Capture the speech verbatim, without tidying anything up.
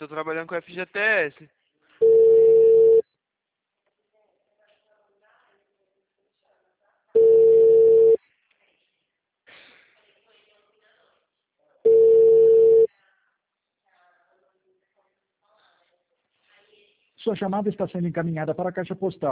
Tô trabalhando com F G T S. Sua chamada está sendo encaminhada para a caixa postal.